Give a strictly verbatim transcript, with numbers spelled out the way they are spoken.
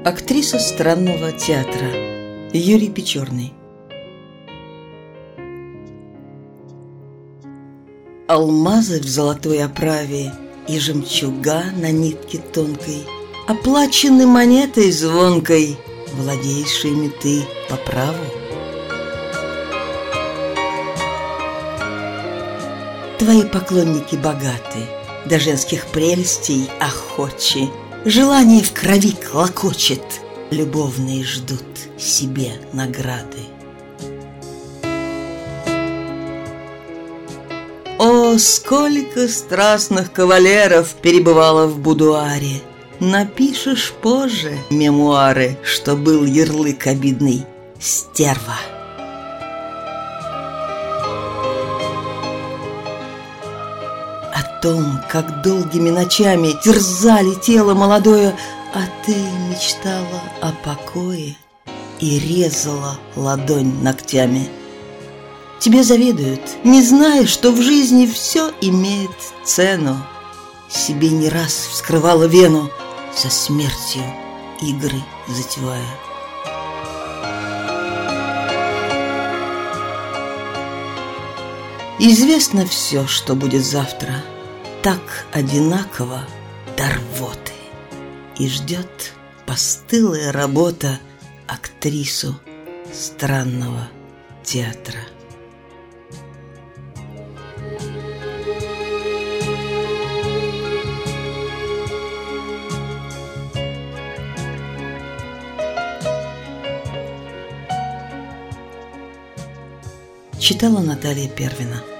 Актриса странного театра Юрий Печорный. Алмазы в золотой оправе и жемчуга на нитке тонкой оплачены монетой звонкой, владеешь ими ты по праву. Твои поклонники богаты, до женских прелестей охочи, желание в крови клокочет, любовные ждут себе награды. О, сколько страстных кавалеров перебывало в будуаре! Напишешь позже мемуары, что был ярлык обидный «Стерва». О том, как долгими ночами терзали тело молодое, а ты мечтала о покое и резала ладонь ногтями. Тебе завидуют, не зная, что в жизни все имеет цену. Себе не раз вскрывала вену, со смертью игры затевая. Известно все, что будет завтра, так одинаково до рвоты, и ждет постылая работа актрису странного театра. Читала Наталья Первина.